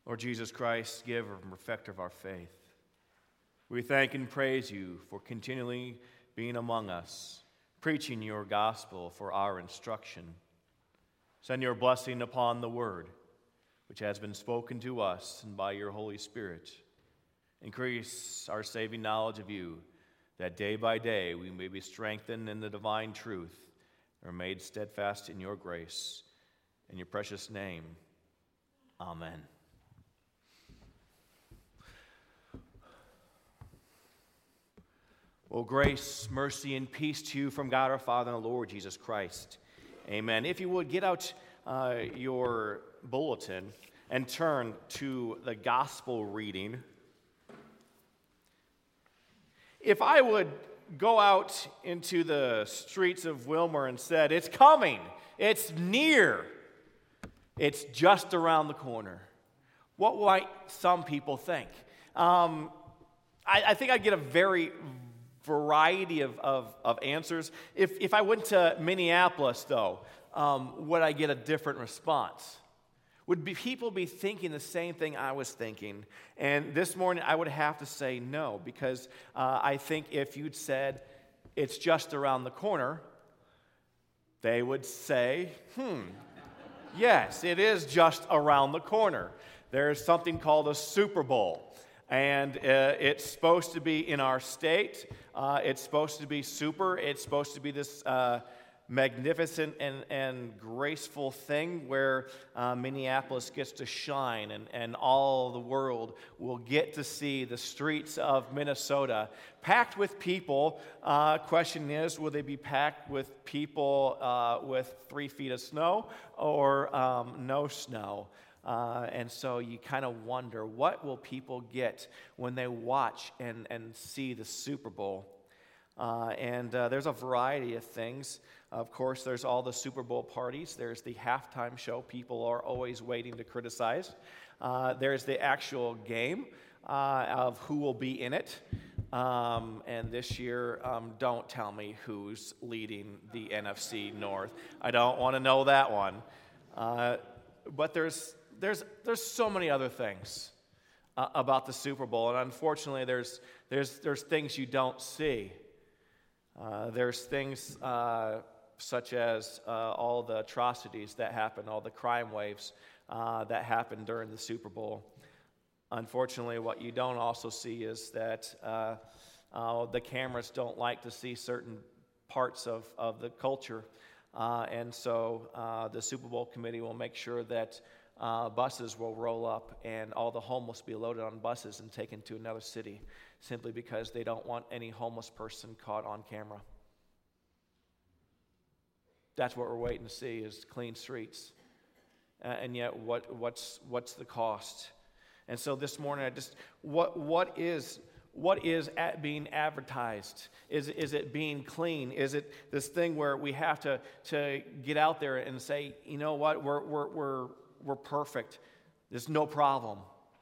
Lord Jesus Christ, giver and perfecter of our faith, we thank and praise you for continually being among us, preaching your gospel for our instruction. Send your blessing upon the word, which has been spoken to us, and by your Holy Spirit, increase our saving knowledge of you, that day by day we may be strengthened in the divine truth and are made steadfast in your grace. In your precious name, amen. Well, grace, mercy, and peace to you from God our Father and the Lord Jesus Christ. Amen. If you would, get out your bulletin and turn to the gospel reading. If I would go out into the streets of Wilmer and said, it's coming, it's near, it's just around the corner, what might some people think? I think I'd get a very variety of answers. If I went to Minneapolis, though, would I get a different response? Would people be thinking the same thing I was thinking? And this morning, I would have to say no, because I think if you'd said, it's just around the corner, they would say, yes, it is just around the corner. There's something called a Super Bowl. And it's supposed to be in our state. It's supposed to be super. It's supposed to be this magnificent and graceful thing where Minneapolis gets to shine, and all the world will get to see the streets of Minnesota packed with people. Question is, will they be packed with people with 3 feet of snow or no snow? And so you kind of wonder, what will people get when they watch and see the Super Bowl? And there's a variety of things. Of course, there's all the Super Bowl parties. There's the halftime show people are always waiting to criticize. There's the actual game of who will be in it. And this year, don't tell me who's leading the NFC North. I don't want to know that one. But there's so many other things about the Super Bowl, and unfortunately, there's things you don't see. There's things such as all the atrocities that happen, all the crime waves that happen during the Super Bowl. Unfortunately, what you don't also see is that the cameras don't like to see certain parts of the culture, and so the Super Bowl committee will make sure that buses will roll up and all the homeless be loaded on buses and taken to another city, simply because they don't want any homeless person caught on camera. That's what we're waiting to see, is clean streets. And yet, what's the cost? And so this morning, what is being advertised? Is it being clean? Is it this thing where we have to get out there and say, you know what, we're perfect. There's no problem.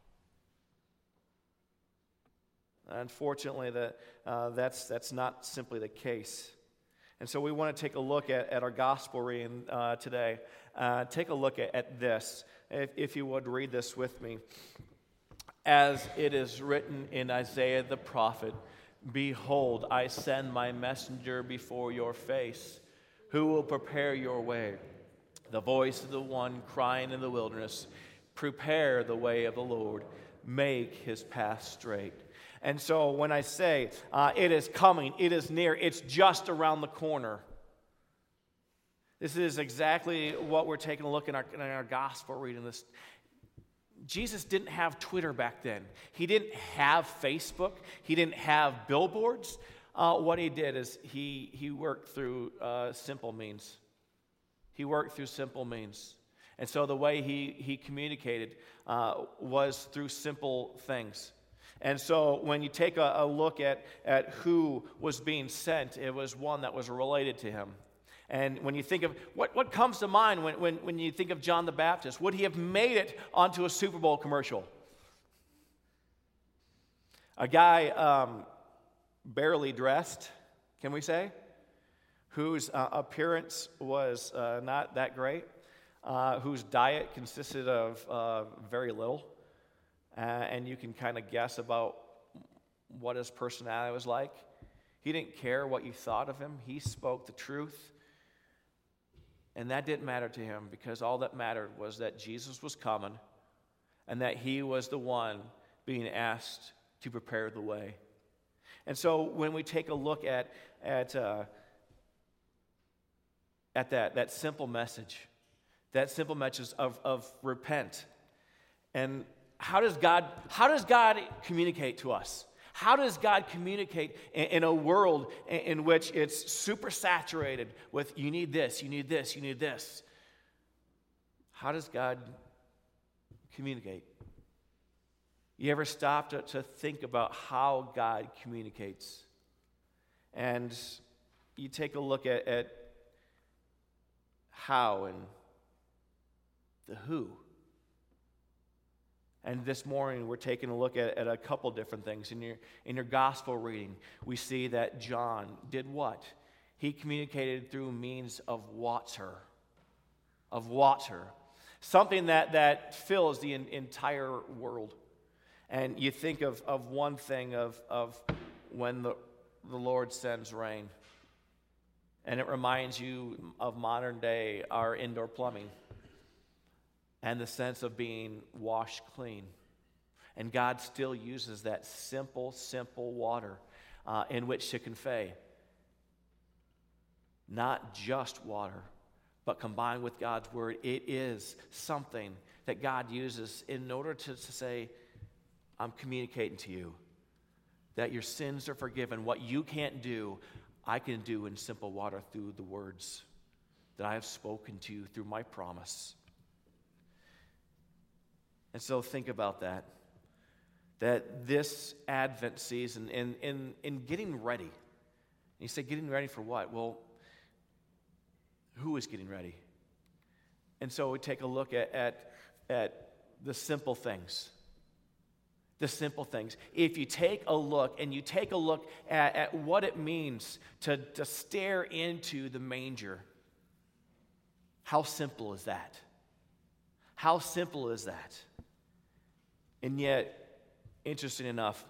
Unfortunately, that's not simply the case. And so we want to take a look at our gospel reading today. Take a look at this. If you would read this with me. As it is written in Isaiah the prophet, behold, I send my messenger before your face, who will prepare your way. The voice of the one crying in the wilderness, prepare the way of the Lord, make his path straight. And so when I say it is coming, it is near, it's just around the corner. This is exactly what we're taking a look in our gospel reading. This Jesus didn't have Twitter back then. He didn't have Facebook. He didn't have billboards. What he did is he worked through simple means. He worked through simple means. And so the way he communicated was through simple things. And so when you take a look at who was being sent, it was one that was related to him. And when you think of, what comes to mind when you think of John the Baptist? Would he have made it onto a Super Bowl commercial? A guy barely dressed, can we say? Whose appearance was not that great, whose diet consisted of very little, and you can kind of guess about what his personality was like. He didn't care what you thought of him. He spoke the truth. And that didn't matter to him, because all that mattered was that Jesus was coming and that he was the one being asked to prepare the way. And so when we take a look at that simple message of repent, and how does God communicate to us? How does God communicate in a world in which it's super saturated with you need this, you need this, you need this? How does God communicate? You ever stop to think about how God communicates? And you take a look at how and the who. And this morning, we're taking a look at a couple different things. In your gospel reading, we see that John did what? He communicated through means of water. Something that fills the entire world. And you think of one thing of when the Lord sends rain. And it reminds you of modern day, our indoor plumbing. And the sense of being washed clean. And God still uses that simple water in which to convey not just water, but combined with God's word. It is something that God uses in order to say, I'm communicating to you that your sins are forgiven. What you can't do, I can do in simple water through the words that I have spoken to you through my promise. And so think about that this Advent season, in getting ready. And you say, getting ready for what? Well, who is getting ready? And so we take a look at the simple things. The simple things. If you take a look at what it means to stare into the manger, how simple is that? How simple is that? And yet, interesting enough,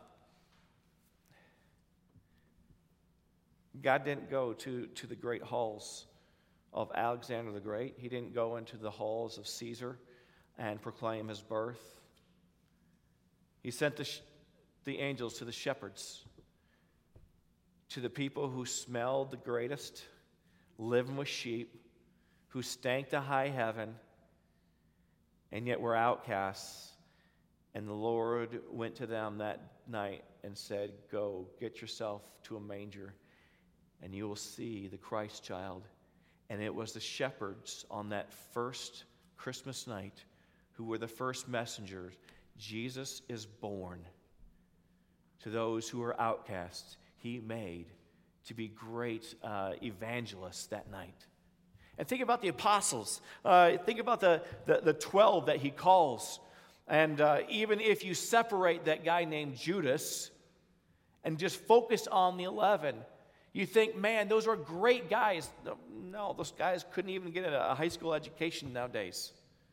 God didn't go to the great halls of Alexander the Great. He didn't go into the halls of Caesar and proclaim his birth. He sent the angels to the shepherds, to the people who smelled the greatest, living with sheep, who stank to high heaven, and yet were outcasts. And the Lord went to them that night and said, go, get yourself to a manger, and you will see the Christ child. And it was the shepherds on that first Christmas night who were the first messengers. Jesus is born. To those who are outcasts, he made to be great evangelists that night. And think about the apostles. Think about the 12 that he calls. And even if you separate that guy named Judas and just focus on the 11, you think, man, those were great guys. No, those guys couldn't even get a high school education nowadays.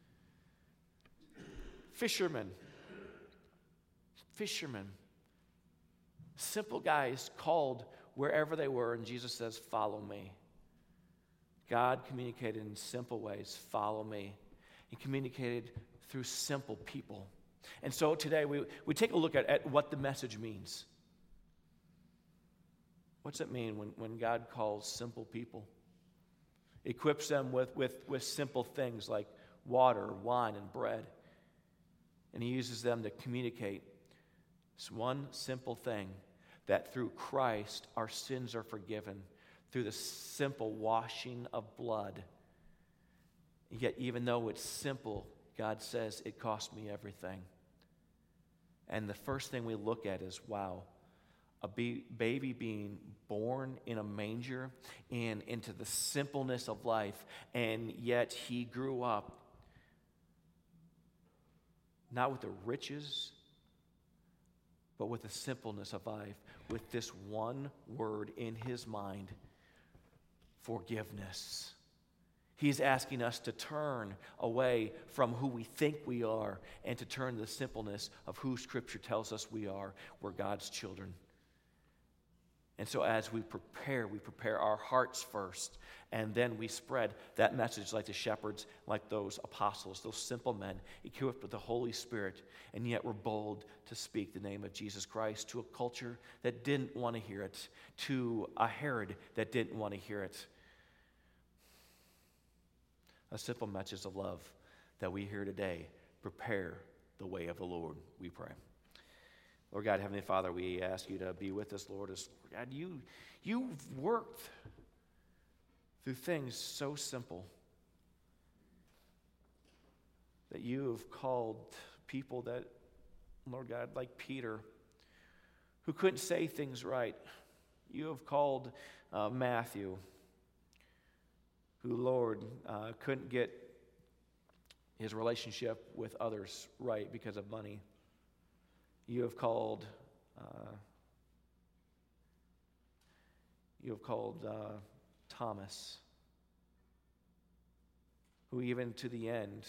Fishermen. Simple guys called wherever they were, and Jesus says, follow me. God communicated in simple ways, follow me. He communicated through simple people. And so today we take a look at what the message means. What's it mean when God calls simple people? Equips them with simple things like water, wine, and bread. And he uses them to communicate this one simple thing, that through Christ our sins are forgiven through the simple washing of blood. Yet even though it's simple, God says it cost me everything. And the first thing we look at is, wow, a baby being born in a manger and into the simpleness of life, and yet he grew up not with the riches, but with the simpleness of life, with this one word in his mind, forgiveness. He's asking us to turn away from who we think we are and to turn to the simpleness of who Scripture tells us we are. We're God's children. And so as we prepare our hearts first, and then we spread that message like the shepherds, like those apostles, those simple men equipped with the Holy Spirit, and yet we're bold to speak the name of Jesus Christ to a culture that didn't want to hear it, to a Herod that didn't want to hear it. A simple message of love that we hear today. Prepare the way of the Lord, we pray. Lord God, Heavenly Father, we ask you to be with us, Lord. As God, you've worked through things so simple that you have called people that, Lord God, like Peter, who couldn't say things right. You have called Matthew, who, Lord, couldn't get his relationship with others right because of money. You have called Thomas, who even to the end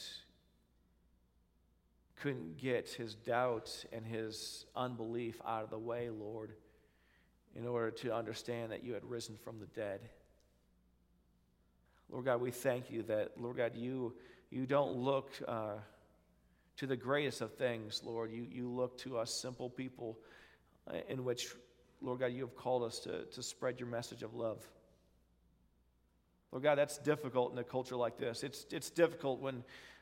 couldn't get his doubt and his unbelief out of the way, Lord, in order to understand that you had risen from the dead. Lord God, we thank you that, Lord God, you don't look to the greatest of things, Lord. You look to us simple people in which, Lord God, you have called us to spread your message of love. Lord God, that's difficult in a culture like this. It's difficult when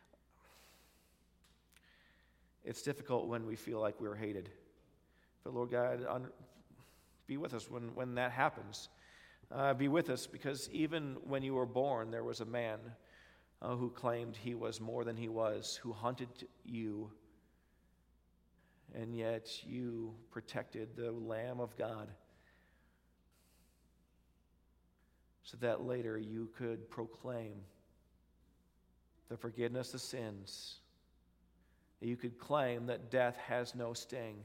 we feel like we're hated. But Lord God, be with us when that happens. Be with us, because even when you were born, there was a man who claimed he was more than he was, who hunted you, and yet you protected the Lamb of God so that later you could proclaim the forgiveness of sins. You could claim that death has no sting.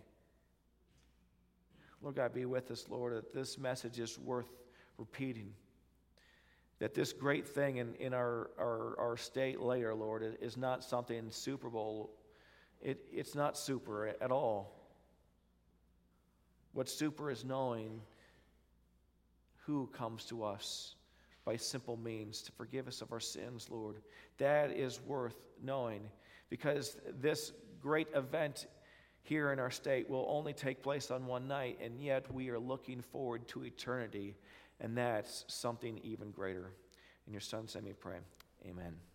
Lord God, be with us, Lord, that this message is worth repeating. That this great thing in our state later, Lord, is not something Super Bowl. It's not super at all. What's super is knowing who comes to us by simple means to forgive us of our sins, Lord. That is worth knowing, because this great event here in our state will only take place on one night, and yet we are looking forward to eternity. And that's something even greater. In your Son's name we pray. Amen.